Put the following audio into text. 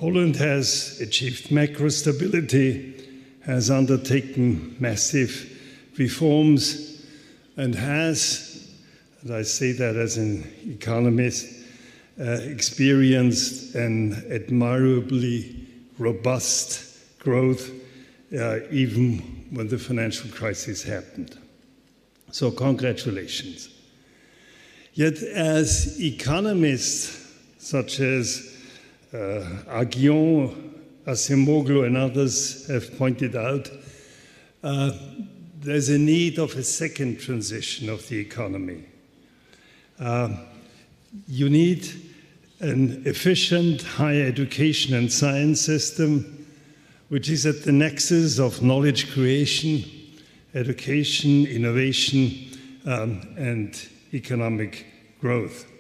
Poland has achieved macro stability, has undertaken massive reforms, and has, and I say that as an economist, experienced an admirably robust growth even when the financial crisis happened. So congratulations. Yet as economists such as Aghion, Acemoglu and others have pointed out, there's a need of a second transition of the economy. You need an efficient higher education and science system, which is at the nexus of knowledge creation, education, innovation, and economic growth.